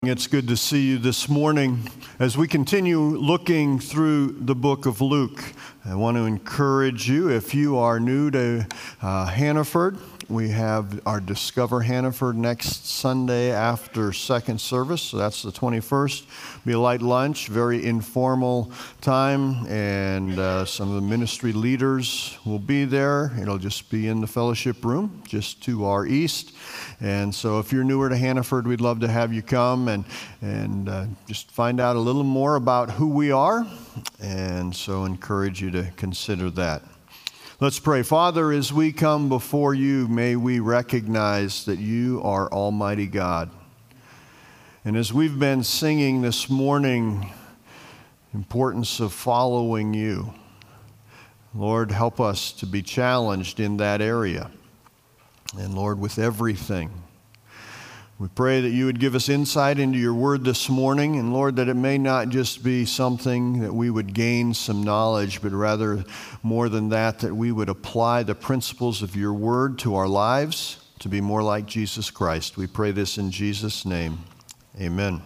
It's good to see you this morning. As we continue looking through the book of Luke, I want to encourage you, if you are new to Hannaford, we have our Discover Hannaford next Sunday after second service, so that's the 21st. Be a light lunch, very informal time, and some of the ministry leaders will be there. It'll just be in the fellowship room, just to our east. And so if you're newer to Hannaford, we'd love to have you come and just find out a little more about who we are, and so encourage you to consider that. Let's pray. Father, as we come before you, may we recognize that you are Almighty God. And as we've been singing this morning, importance of following you, Lord, help us to be challenged in that area. And Lord, with everything, we pray that you would give us insight into your word this morning, and Lord, that it may not just be something that we would gain some knowledge, but rather more than that, that we would apply the principles of your word to our lives to be more like Jesus Christ. We pray this in Jesus' name. Amen.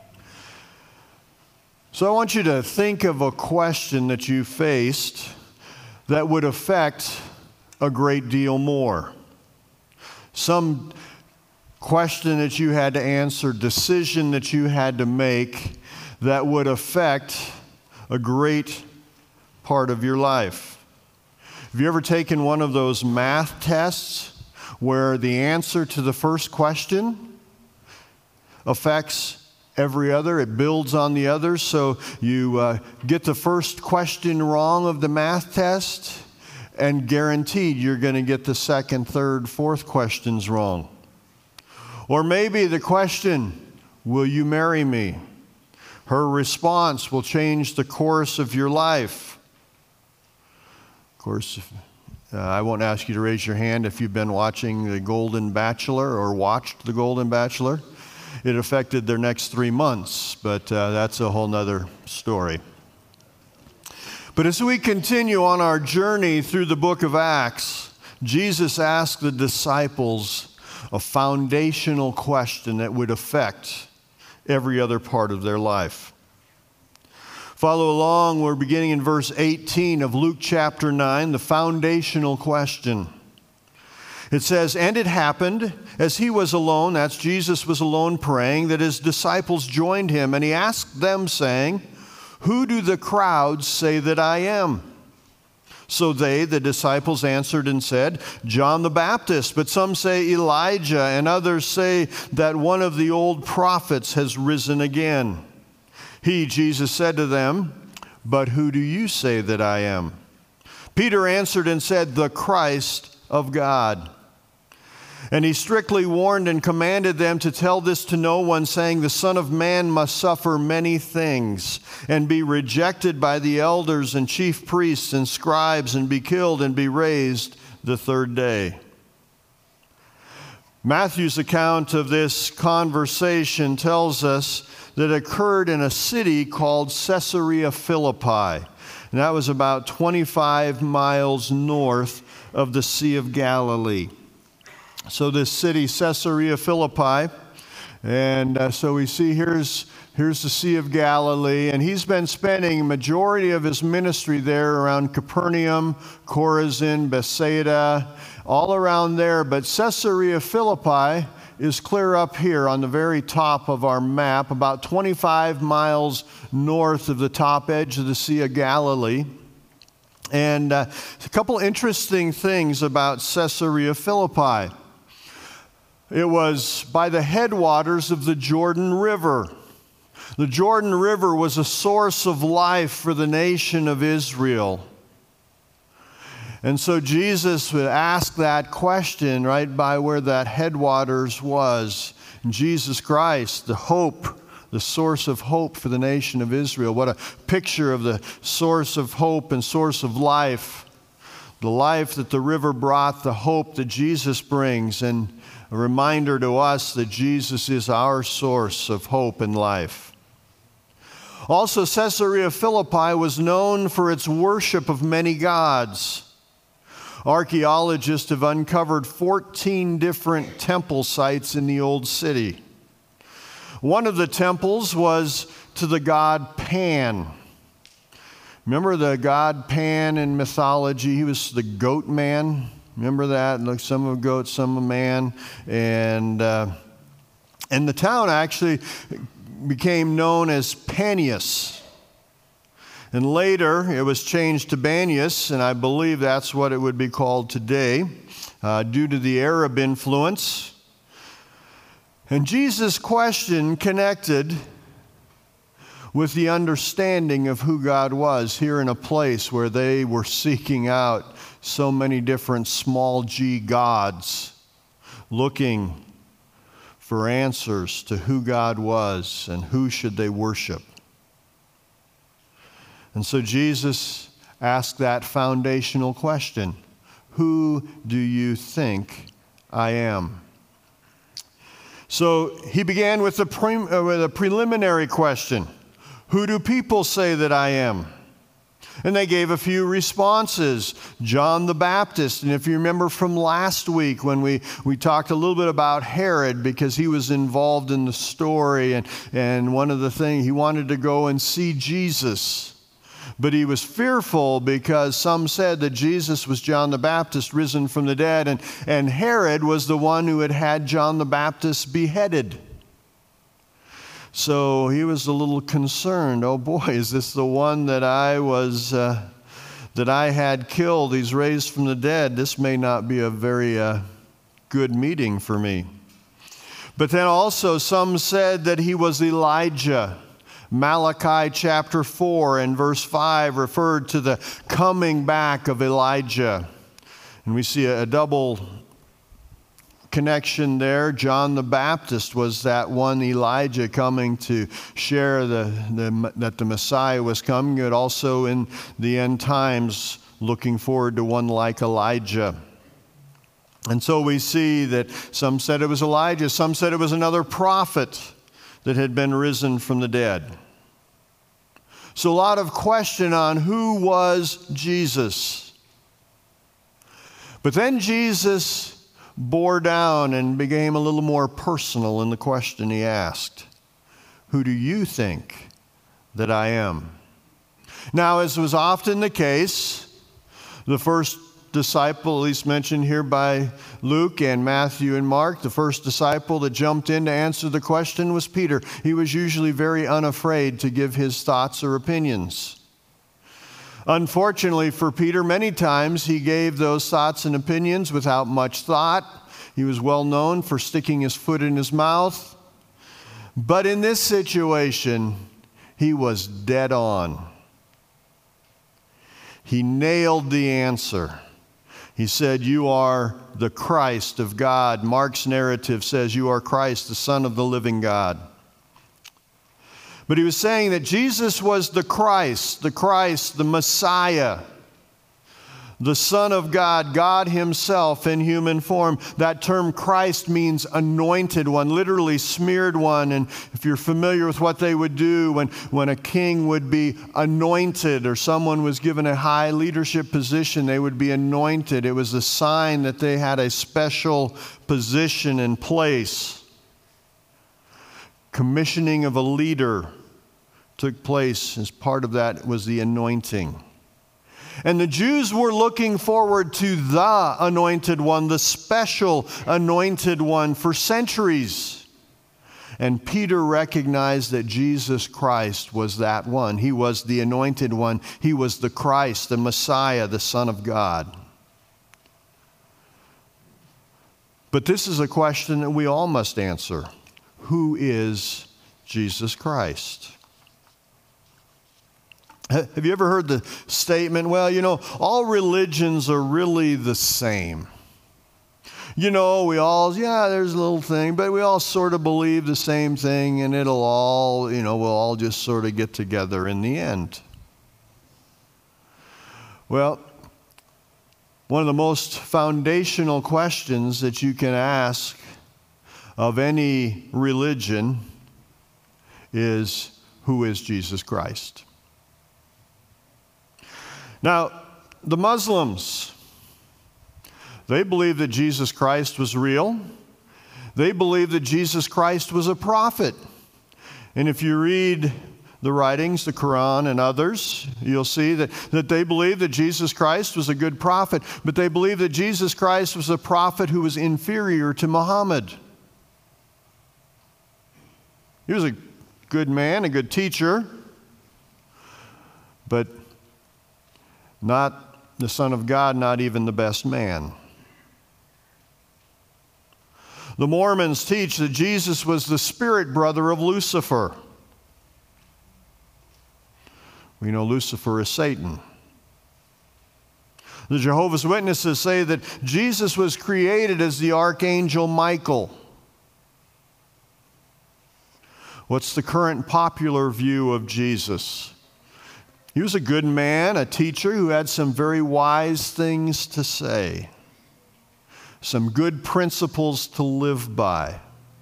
So I want you to think of a question that you faced that would affect a great deal more. Some question that you had to answer, decision that you had to make that would affect a great part of your life. Have you ever taken one of those math tests where the answer to the first question affects every other? It builds on the others. So you get the first question wrong of the math test, and guaranteed you're going to get the second, third, fourth questions wrong. Or maybe the question, will you marry me? Her response will change the course of your life. Of course, I won't ask you to raise your hand if you've been watching The Golden Bachelor or watched The Golden Bachelor. It affected their next 3 months, but that's a whole nother story. But as we continue on our journey through the book of Acts, Jesus asked the disciples a foundational question that would affect every other part of their life. Follow along, we're beginning in verse 18 of Luke chapter 9, the foundational question. It says, "And it happened, as he was alone," that's Jesus was alone praying, "that his disciples joined him, and he asked them, saying, 'Who do the crowds say that I am?' So they, the disciples, answered and said, 'John the Baptist, but some say Elijah, and others say that one of the old prophets has risen again.' He, Jesus, said to them, 'But who do you say that I am?' Peter answered and said, 'The Christ of God.' And he strictly warned and commanded them to tell this to no one, saying, 'The Son of Man must suffer many things, and be rejected by the elders and chief priests and scribes, and be killed, and be raised the third day.'" Matthew's account of this conversation tells us that it occurred in a city called Caesarea Philippi. And that was about 25 miles north of the Sea of Galilee. So this city, Caesarea Philippi, and so we see here's the Sea of Galilee, and he's been spending a majority of his ministry there around Capernaum, Chorazin, Bethsaida, all around there. But Caesarea Philippi is clear up here on the very top of our map, about 25 miles north of the top edge of the Sea of Galilee. And a couple interesting things about Caesarea Philippi. It was by the headwaters of the Jordan River. The Jordan River was a source of life for the nation of Israel. And so Jesus would ask that question right by where that headwaters was. And Jesus Christ, the hope, the source of hope for the nation of Israel. What a picture of the source of hope and source of life. The life that the river brought, the hope that Jesus brings, and a reminder to us that Jesus is our source of hope and life. Also, Caesarea Philippi was known for its worship of many gods. Archaeologists have uncovered 14 different temple sites in the old city. One of the temples was to the god Pan. Remember the god Pan in mythology? He was the goat man. Remember that? Like some of a goat, some a man. And the town actually became known as Panias. And later it was changed to Banias, and I believe that's what it would be called today, due to the Arab influence. And Jesus' question connected with the understanding of who God was here in a place where they were seeking out so many different small g gods, looking for answers to who God was and who should they worship. And so Jesus asked that foundational question, who do you think I am? So he began with a preliminary question. Who do people say that I am? And they gave a few responses. John the Baptist, and if you remember from last week when we talked a little bit about Herod, because he was involved in the story, and one of the things, he wanted to go and see Jesus. But he was fearful because some said that Jesus was John the Baptist risen from the dead, and Herod was the one who had John the Baptist beheaded. So he was a little concerned. Oh boy, is this the one that I had killed? He's raised from the dead. This may not be a very good meeting for me. But then also some said that he was Elijah. Malachi chapter 4 and verse 5 referred to the coming back of Elijah. And we see a double connection there. John the Baptist was that one Elijah coming to share that the Messiah was coming, but also in the end times looking forward to one like Elijah. And so we see that some said it was Elijah, some said it was another prophet that had been risen from the dead. So a lot of question on who was Jesus. But then Jesus bore down and became a little more personal in the question he asked. Who do you think that I am? Now, as was often the case, the first disciple, at least mentioned here by Luke and Matthew and Mark, the first disciple that jumped in to answer the question was Peter. He was usually very unafraid to give his thoughts or opinions. Unfortunately for Peter, many times he gave those thoughts and opinions without much thought. He was well known for sticking his foot in his mouth. But in this situation, he was dead on. He nailed the answer. He said, "You are the Christ of God." Mark's narrative says, "You are Christ, the Son of the living God." But he was saying that Jesus was the Christ, the Messiah, the Son of God, God himself in human form. That term Christ means anointed one, literally smeared one. And if you're familiar with what they would do when a king would be anointed or someone was given a high leadership position, they would be anointed. It was a sign that they had a special position and place. Commissioning of a leader took place. As part of that was the anointing. And the Jews were looking forward to the anointed one, the special anointed one, for centuries. And Peter recognized that Jesus Christ was that one. He was the anointed one. He was the Christ, the Messiah, the Son of God. But this is a question that we all must answer. Who is Jesus Christ? Have you ever heard the statement, well, all religions are really the same. We all, there's a little thing, but we all sort of believe the same thing, and it'll all, we'll all just sort of get together in the end. Well, one of the most foundational questions that you can ask of any religion is, who is Jesus Christ? Now, the Muslims, they believe that Jesus Christ was real. They believe that Jesus Christ was a prophet. And if you read the writings, the Quran and others, you'll see that they believed that Jesus Christ was a good prophet, but they believed that Jesus Christ was a prophet who was inferior to Muhammad. He was a good man, a good teacher, but not the Son of God, not even the best man. The Mormons teach that Jesus was the spirit brother of Lucifer. We know Lucifer is Satan. The Jehovah's Witnesses say that Jesus was created as the archangel Michael. What's the current popular view of Jesus? He was a good man, a teacher who had some very wise things to say, some good principles to live by.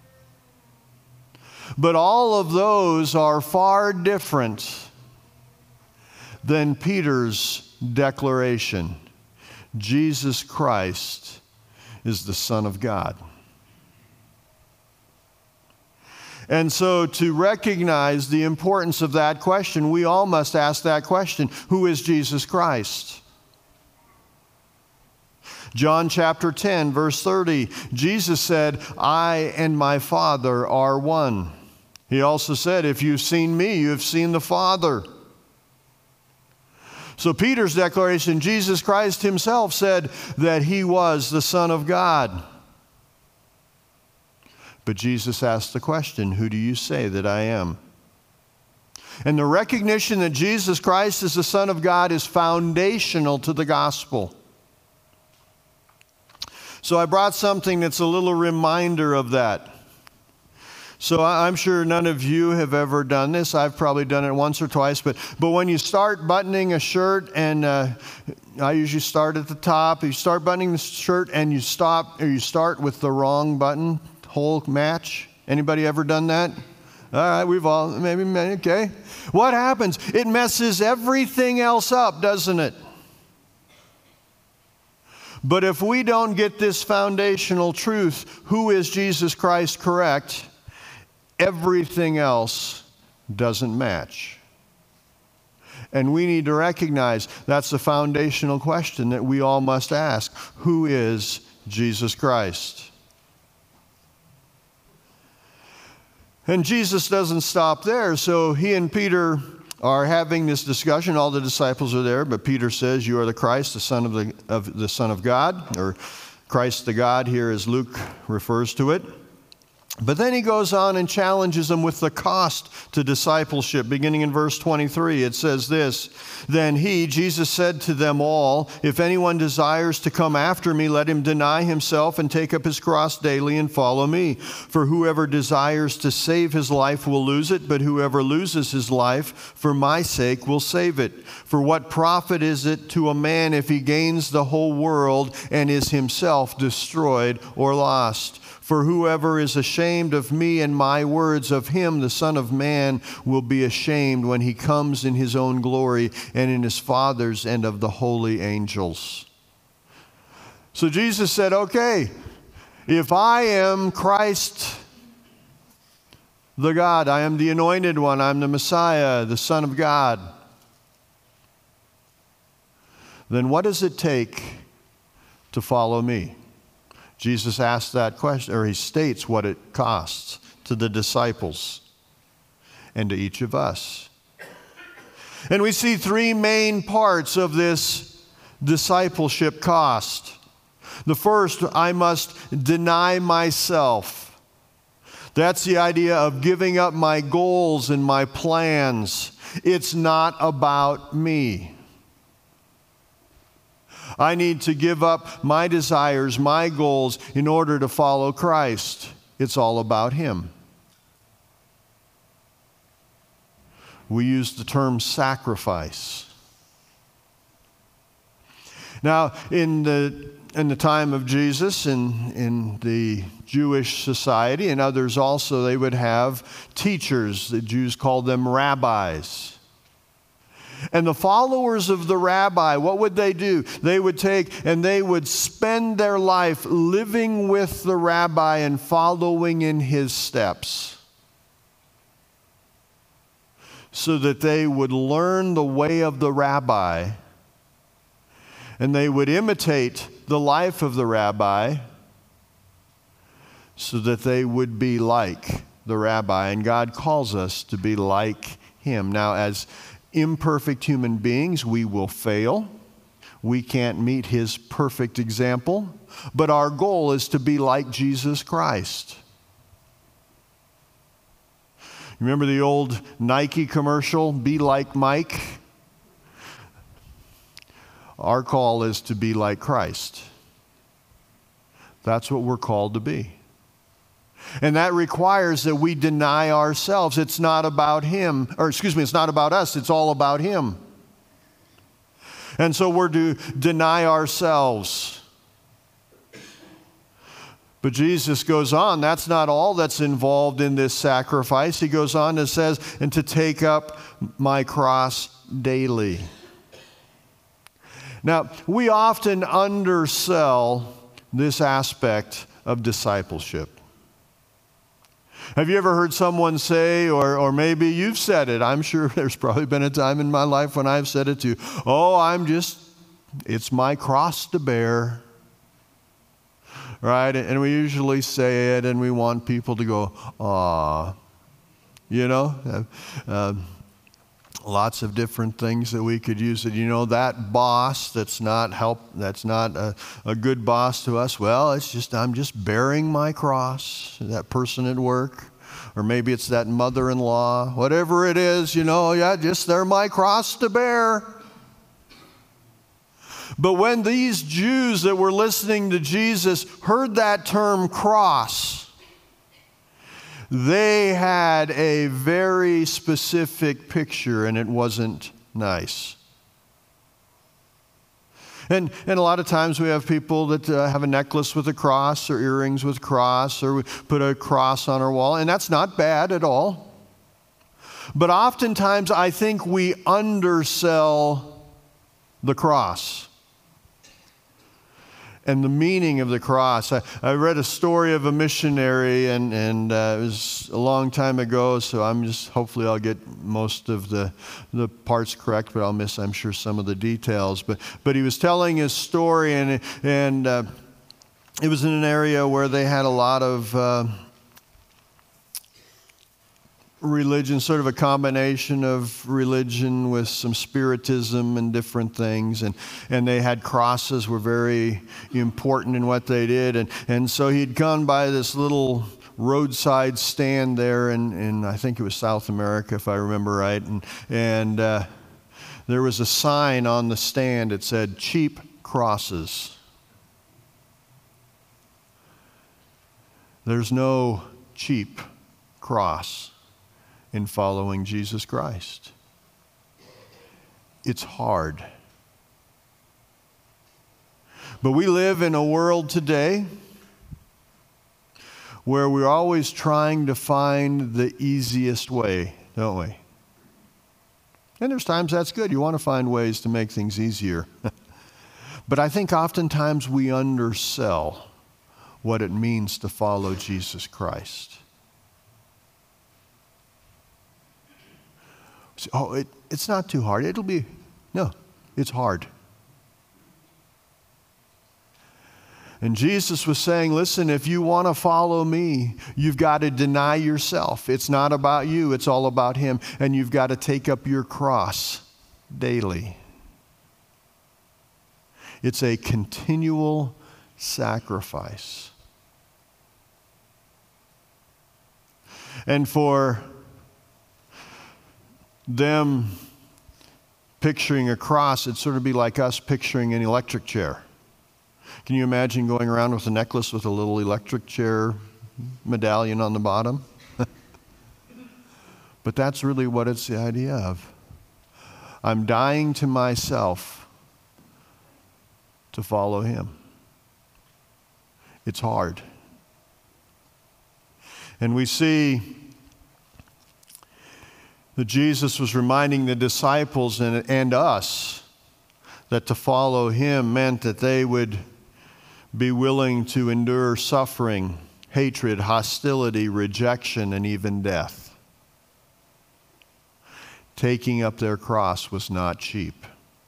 But all of those are far different than Peter's declaration: Jesus Christ is the Son of God. And so to recognize the importance of that question, we all must ask that question: who is Jesus Christ? John chapter 10, verse 30, Jesus said, I and my Father are one. He also said, if you've seen me, you have seen the Father. So Peter's declaration, Jesus Christ himself said that he was the Son of God. But Jesus asked the question, who do you say that I am? And the recognition that Jesus Christ is the Son of God is foundational to the gospel. So I brought something that's a little reminder of that. So I'm sure none of you have ever done this. I've probably done it once or twice. But when you start buttoning a shirt, and I usually start at the top. You start buttoning the shirt and you stop, or you start with the wrong button, whole match. Anybody ever done that? All right, we've all, maybe, okay. What happens? It messes everything else up, doesn't it? But if we don't get this foundational truth, who is Jesus Christ, correct, everything else doesn't match. And we need to recognize that's the foundational question that we all must ask. Who is Jesus Christ? And Jesus doesn't stop there, so he and Peter are having this discussion. All the disciples are there, but Peter says, you are the Christ, the Son of God, or Christ the God here as Luke refers to it. But then he goes on and challenges them with the cost to discipleship. Beginning in verse 23, it says this, then he, Jesus, said to them all, if anyone desires to come after me, let him deny himself and take up his cross daily and follow me. For whoever desires to save his life will lose it, but whoever loses his life for my sake will save it. For what profit is it to a man if he gains the whole world and is himself destroyed or lost? For whoever is ashamed of me and my words, of him the Son of Man will be ashamed when he comes in his own glory and in his Father's and of the holy angels. So Jesus said, okay, if I am Christ the God, I am the anointed one, I'm the Messiah, the Son of God, then what does it take to follow me? Jesus asked that question, or he states what it costs to the disciples and to each of us. And we see three main parts of this discipleship cost. The first, I must deny myself. That's the idea of giving up my goals and my plans. It's not about me. I need to give up my desires, my goals, in order to follow Christ. It's all about him. We use the term sacrifice. Now, in the time of Jesus, in the Jewish society, and others also, they would have teachers. The Jews called them rabbis. And the followers of the rabbi, what would they do? They would take and they would spend their life living with the rabbi and following in his steps. so that they would learn the way of the rabbi, and they would imitate the life of the rabbi, so that they would be like the rabbi. And God calls us to be like him. Now, as imperfect human beings, we will fail. We can't meet his perfect example, but our goal is to be like Jesus Christ. Remember the old Nike commercial, "Be like Mike"? Our call is to be like Christ. That's what we're called to be. And that requires that we deny ourselves. It's not about him, it's not about us, it's all about him. And so we're to deny ourselves. But Jesus goes on, that's not all that's involved in this sacrifice. He goes on and says, and to take up my cross daily. Now, we often undersell this aspect of discipleship. Have you ever heard someone say, or maybe you've said it, I'm sure there's probably been a time in my life when I've said it too, it's my cross to bear. Right? And we usually say it and we want people to go, "Aw." Lots of different things that we could use it. That boss that's not a good boss to us. Well, I'm just bearing my cross. That person at work, or maybe it's that mother-in-law, whatever it is, they're my cross to bear. But when these Jews that were listening to Jesus heard that term cross, they had a very specific picture, and it wasn't nice. And a lot of times we have people that have a necklace with a cross, or earrings with a cross, or we put a cross on our wall, and that's not bad at all. But oftentimes I think we undersell the cross and the meaning of the cross. I read a story of a missionary, and it was a long time ago, so hopefully I'll get most of the parts correct, but I'll miss, I'm sure, some of the details. But he was telling his story, and it was in an area where they had a lot of religion, sort of a combination of religion with some spiritism and different things, and they had crosses were very important in what they did, and so he'd gone by this little roadside stand there in I think it was South America, if I remember right, and there was a sign on the stand. It said, "Cheap crosses." There's no cheap cross in following Jesus Christ. It's hard. But we live in a world today where we're always trying to find the easiest way, don't we? And there's times that's good. You want to find ways to make things easier. But I think oftentimes we undersell what it means to follow Jesus Christ. It's not too hard. No, it's hard. And Jesus was saying, listen, if you want to follow me, you've got to deny yourself. It's not about you, it's all about him. And you've got to take up your cross daily. It's a continual sacrifice. And for them picturing a cross, it'd sort of be like us picturing an electric chair. Can you imagine going around with a necklace with a little electric chair medallion on the bottom? But that's really what it's the idea of. I'm dying to myself to follow him. It's hard. And we see that Jesus was reminding the disciples and us that to follow him meant that they would be willing to endure suffering, hatred, hostility, rejection, and even death. taking up their cross was not cheap.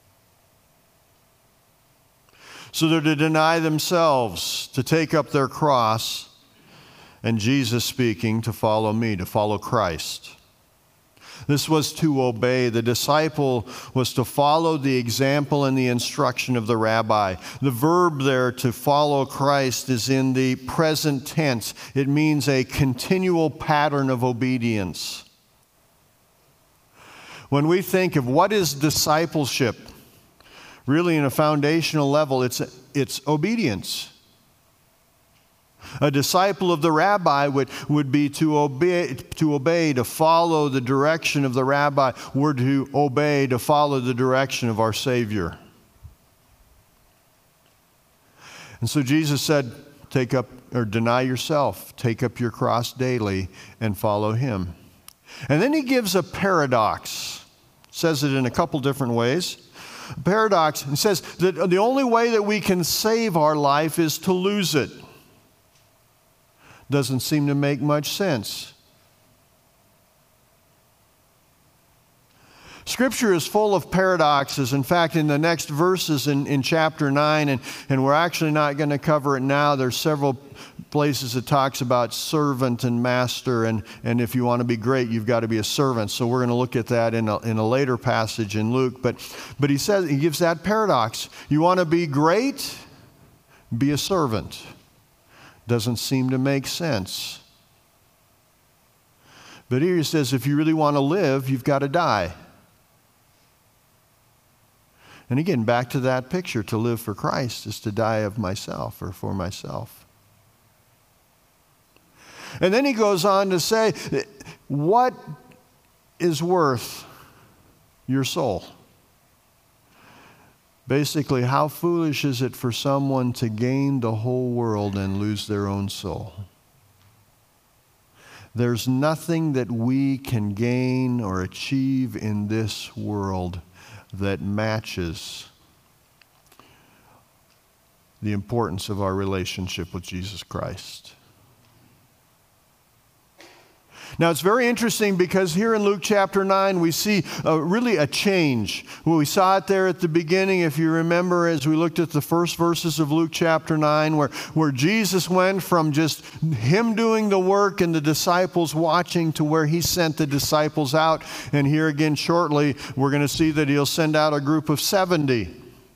So they're to deny themselves, to take up their cross, and Jesus speaking, to follow me, to follow Christ. This was to obey. The disciple was to follow the example and the instruction of the rabbi. The verb there, to follow Christ, is in the present tense. It means a continual pattern of obedience. When we think of what is discipleship, really in a foundational level, it's obedience. A disciple of the rabbi would be to obey, to follow the direction of the rabbi. We're to obey, to follow the direction of our Savior. And so Jesus said, take up, or deny yourself, take up your cross daily and follow him. And then he gives a paradox. Says it in a couple different ways. Paradox. He says that the only way that we can save our life is to lose it. Doesn't seem to make much sense. Scripture is full of paradoxes. In fact, in the next verses in chapter 9, and we're actually not going to cover it now, there's several places it talks about servant and master, and if you want to be great, you've got to be a servant. So we're going to look at that in a later passage in Luke. But he says, he gives that paradox. You want to be great? Be a servant. Doesn't seem to make sense. But here he says, if you really want to live, you've got to die. And again, back to that picture, to live for Christ is to die of myself or for myself. And then he goes on to say, what is worth your soul? Basically, how foolish is it for someone to gain the whole world and lose their own soul? There's nothing that we can gain or achieve in this world that matches the importance of our relationship with Jesus Christ. Now, it's very interesting because here in Luke chapter 9, we see really a change. Well, we saw it there at the beginning, if you remember, as we looked at the first verses of Luke chapter 9, where Jesus went from just him doing the work and the disciples watching to where he sent the disciples out. And here again shortly, we're going to see that he'll send out a group of 70.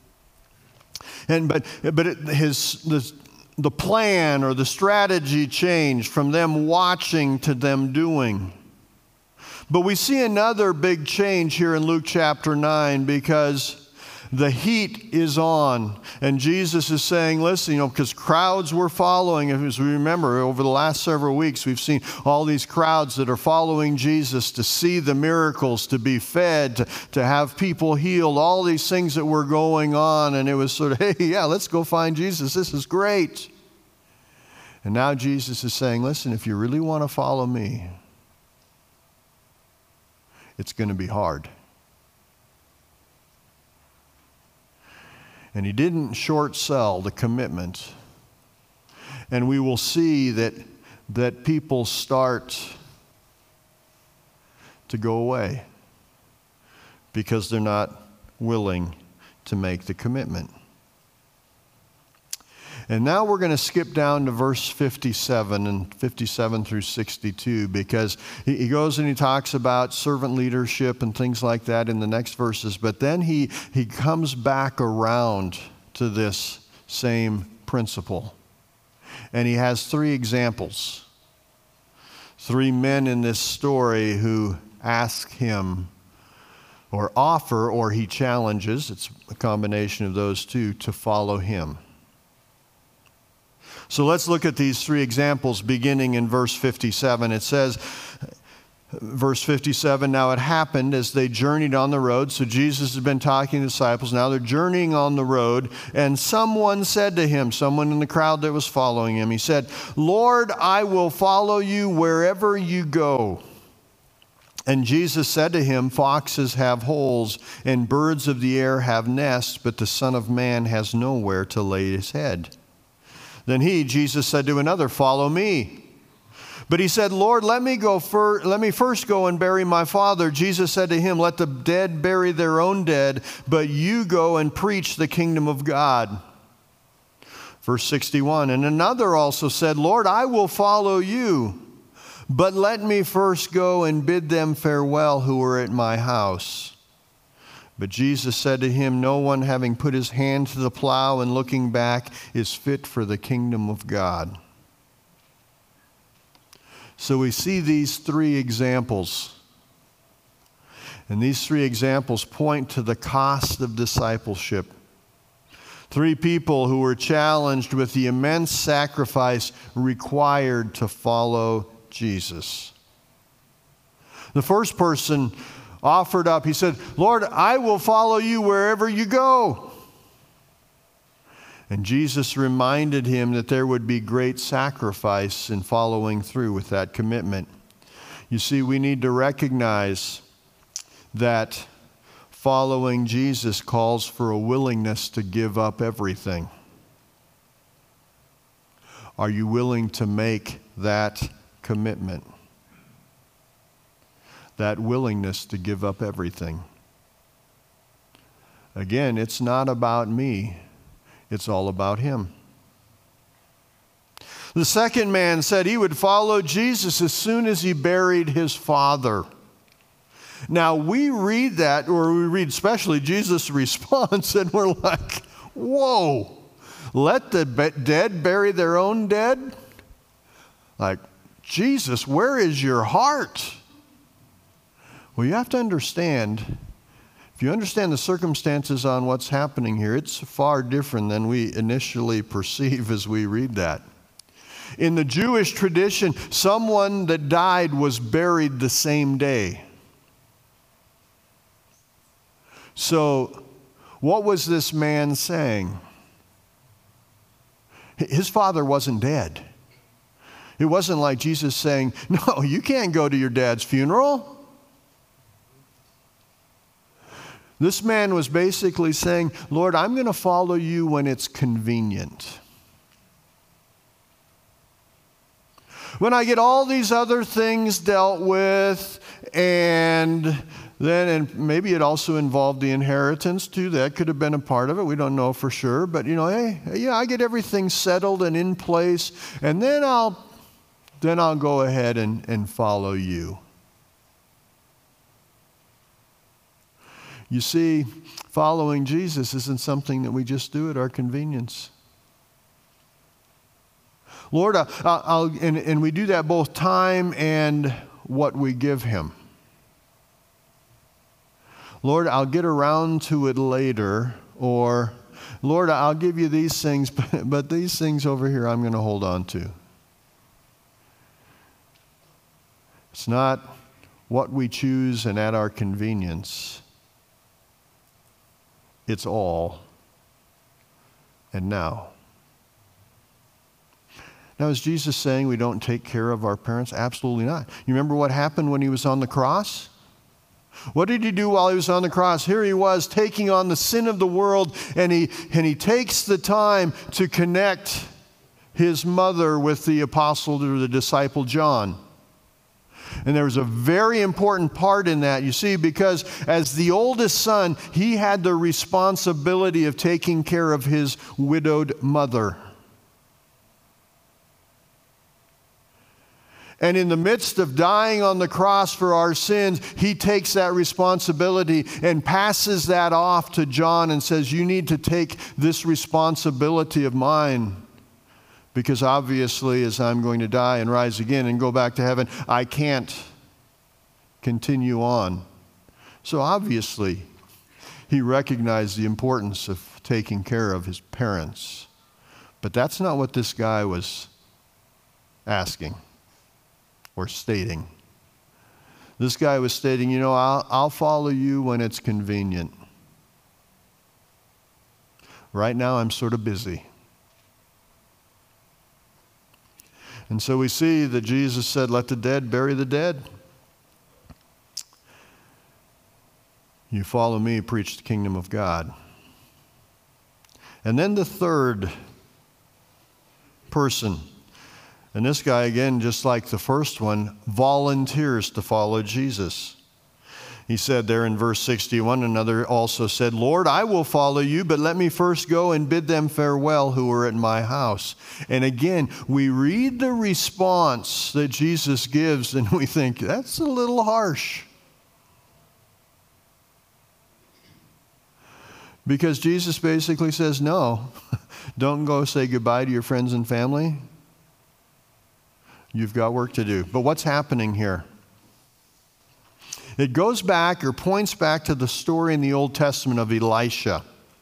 The plan or the strategy changed from them watching to them doing. But we see another big change here in Luke chapter 9 because the heat is on. And Jesus is saying, listen, because crowds were following. As we remember, over the last several weeks, we've seen all these crowds that are following Jesus to see the miracles, to be fed, to have people healed, all these things that were going on. And it was sort of, hey, yeah, let's go find Jesus. This is great. And now Jesus is saying, listen, if you really want to follow me, it's going to be hard. And he didn't short sell the commitment. And we will see that people start to go away because they're not willing to make the commitment. And now we're going to skip down to verse 57 and 57 through 62 because he goes and he talks about servant leadership and things like that in the next verses. But then he comes back around to this same principle. And he has three examples. Three men in this story who ask him or offer, or he challenges, it's a combination of those two, to follow him. So let's look at these three examples beginning in verse 57. It says, verse 57, now it happened as they journeyed on the road. So Jesus has been talking to the disciples. Now they're journeying on the road. And someone said to him, someone in the crowd that was following him, he said, Lord, I will follow you wherever you go. And Jesus said to him, foxes have holes and birds of the air have nests, but the Son of Man has nowhere to lay his head. Then Jesus said to another, follow me. But he said, Lord, let me first go and bury my father. Jesus said to him, let the dead bury their own dead, but you go and preach the kingdom of God. Verse 61, and another also said, Lord, I will follow you, but let me first go and bid them farewell who are at my house. But Jesus said to him, no one having put his hand to the plow and looking back is fit for the kingdom of God. So we see these three examples. And these three examples point to the cost of discipleship. Three people who were challenged with the immense sacrifice required to follow Jesus. The first person offered up, he said, Lord, I will follow you wherever you go. And Jesus reminded him that there would be great sacrifice in following through with that commitment. You see, we need to recognize that following Jesus calls for a willingness to give up everything. Are you willing to make that commitment? That willingness to give up everything. Again, it's not about me. It's all about him. The second man said he would follow Jesus as soon as he buried his father. Now, we read that, or we read especially Jesus' response, and we're like, whoa, let the dead bury their own dead? Like, Jesus, where is your heart? Well, you have to understand, if you understand the circumstances on what's happening here, it's far different than we initially perceive as we read that. In the Jewish tradition, someone that died was buried the same day. So, what was this man saying? His father wasn't dead. It wasn't like Jesus saying, no, you can't go to your dad's funeral. This man was basically saying, Lord, I'm going to follow you when it's convenient. When I get all these other things dealt with, and maybe it also involved the inheritance too. That could have been a part of it. We don't know for sure. But, hey, yeah, I get everything settled and in place, and then I'll go ahead and follow you. You see, following Jesus isn't something that we just do at our convenience. Lord, and we do that both time and what we give him. Lord, I'll get around to it later, or Lord, I'll give you these things, but these things over here I'm going to hold on to. It's not what we choose and at our convenience. It's all and now. Now, is Jesus saying we don't take care of our parents? Absolutely not. You remember what happened when he was on the cross? What did he do while he was on the cross? Here he was taking on the sin of the world, and he takes the time to connect his mother with the apostle or the disciple John. And there was a very important part in that, you see, because as the oldest son, he had the responsibility of taking care of his widowed mother. And in the midst of dying on the cross for our sins, he takes that responsibility and passes that off to John and says, you need to take this responsibility of mine. Because obviously, as I'm going to die and rise again and go back to heaven, I can't continue on. So obviously, he recognized the importance of taking care of his parents. But that's not what this guy was asking or stating. This guy was stating, I'll follow you when it's convenient. Right now, I'm sort of busy. And so we see that Jesus said, let the dead bury the dead. You follow me, preach the kingdom of God. And then the third person. And this guy, again, just like the first one, volunteers to follow Jesus. He said there in verse 61, another also said, Lord, I will follow you, but let me first go and bid them farewell who are at my house. And again, we read the response that Jesus gives and we think, that's a little harsh. Because Jesus basically says, no, don't go say goodbye to your friends and family. You've got work to do. But what's happening here? It goes back or points back to the story in the Old Testament of Elisha.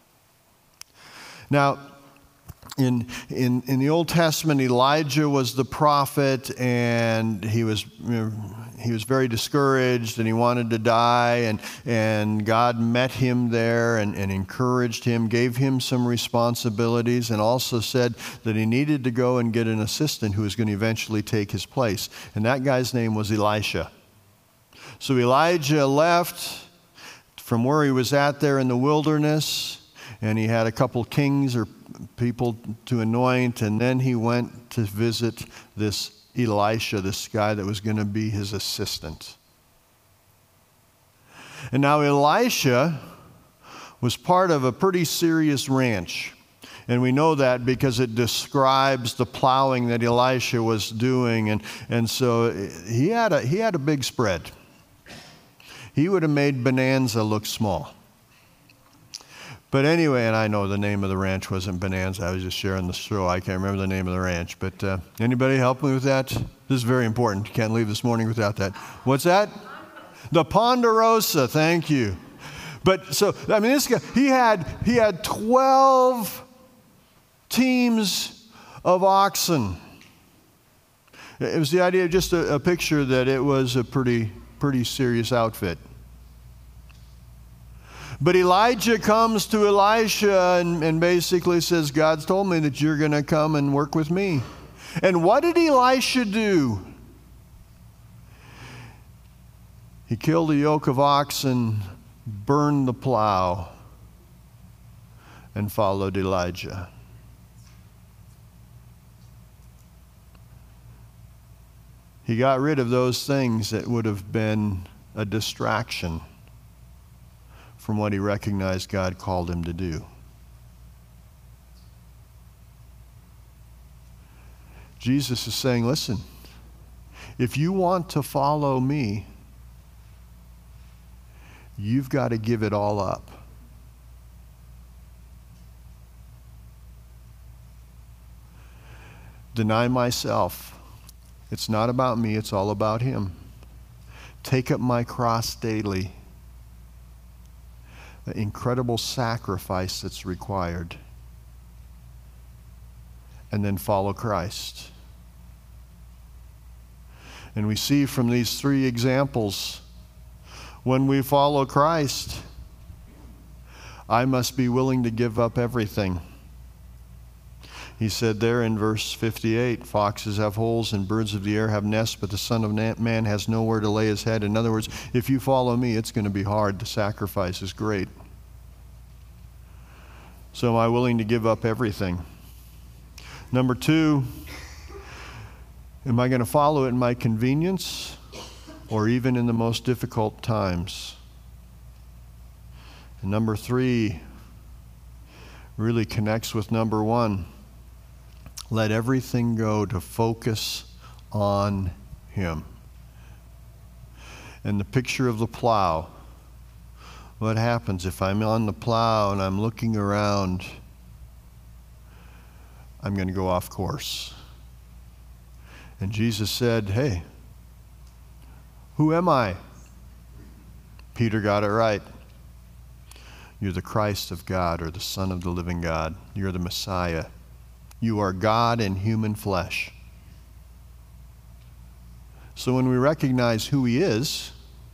Now, in the Old Testament, Elijah was the prophet, and he was very discouraged, and he wanted to die, and God met him there and encouraged him, gave him some responsibilities, and also said that he needed to go and get an assistant who was going to eventually take his place. And that guy's name was Elisha. So Elijah left from where he was at there in the wilderness, and he had a couple kings or people to anoint, and then he went to visit this Elisha, this guy that was going to be his assistant. And now Elisha was part of a pretty serious ranch. And we know that because it describes the plowing that Elisha was doing. And so he had a big spread. He would have made Bonanza look small. But anyway, and I know the name of the ranch wasn't Bonanza. I was just sharing the show. I can't remember the name of the ranch. But anybody help me with that? This is very important. You can't leave this morning without that. What's that? The Ponderosa. Thank you. But so, I mean, this guy, he had 12 teams of oxen. It was the idea, just a picture that it was a pretty serious outfit. But Elijah comes to Elisha and basically says, God's told me that you're going to come and work with me. And what did Elisha do? He killed a yoke of oxen, burned the plow, and followed Elijah. He got rid of those things that would have been a distraction from what he recognized God called him to do. Jesus is saying, listen, if you want to follow me, you've got to give it all up. Deny myself. It's not about me, it's all about him. Take up my cross daily. The incredible sacrifice that's required. And then follow Christ. And we see from these three examples, when we follow Christ, I must be willing to give up everything. He said there in verse 58, foxes have holes and birds of the air have nests, but the Son of Man has nowhere to lay his head. In other words, if you follow me, it's going to be hard. The sacrifice is great. So am I willing to give up everything? Number two, am I going to follow it in my convenience or even in the most difficult times? And number three really connects with number one. Let everything go to focus on him. And the picture of the plow. What happens if I'm on the plow and I'm looking around? I'm going to go off course. And Jesus said, hey, who am I? Peter got it right. You're the Christ of God, or the Son of the living God. You're the Messiah. You are God in human flesh. So when we recognize who he is,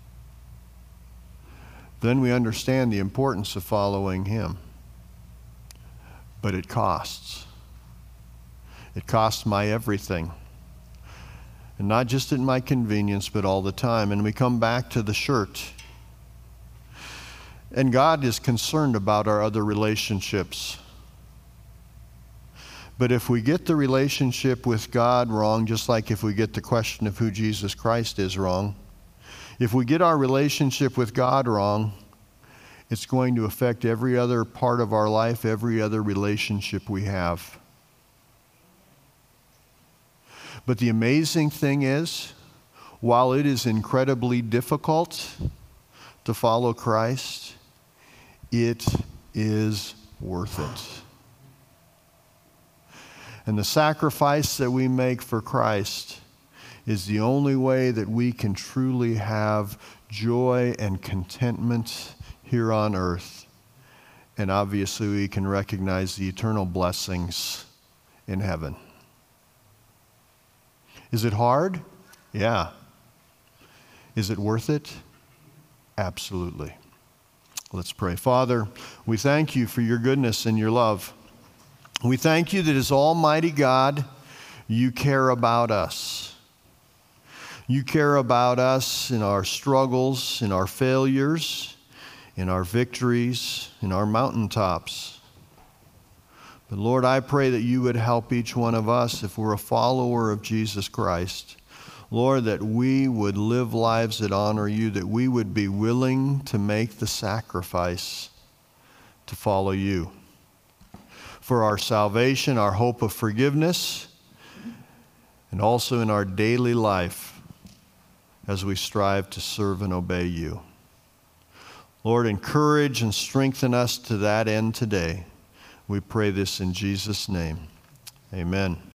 then we understand the importance of following him. But it costs. It costs my everything. And not just in my convenience, but all the time. And we come back to the shirt. And God is concerned about our other relationships. But if we get the relationship with God wrong, just like if we get the question of who Jesus Christ is wrong, if we get our relationship with God wrong, it's going to affect every other part of our life, every other relationship we have. But the amazing thing is, while it is incredibly difficult to follow Christ, it is worth it. And the sacrifice that we make for Christ is the only way that we can truly have joy and contentment here on earth. And obviously we can recognize the eternal blessings in heaven. Is it hard? Yeah. Is it worth it? Absolutely. Let's pray. Father, we thank you for your goodness and your love. We thank you that as Almighty God, you care about us. You care about us in our struggles, in our failures, in our victories, in our mountaintops. But Lord, I pray that you would help each one of us, if we're a follower of Jesus Christ, Lord, that we would live lives that honor you, that we would be willing to make the sacrifice to follow you. For our salvation, our hope of forgiveness, and also in our daily life as we strive to serve and obey you. Lord, encourage and strengthen us to that end today. We pray this in Jesus' name. Amen.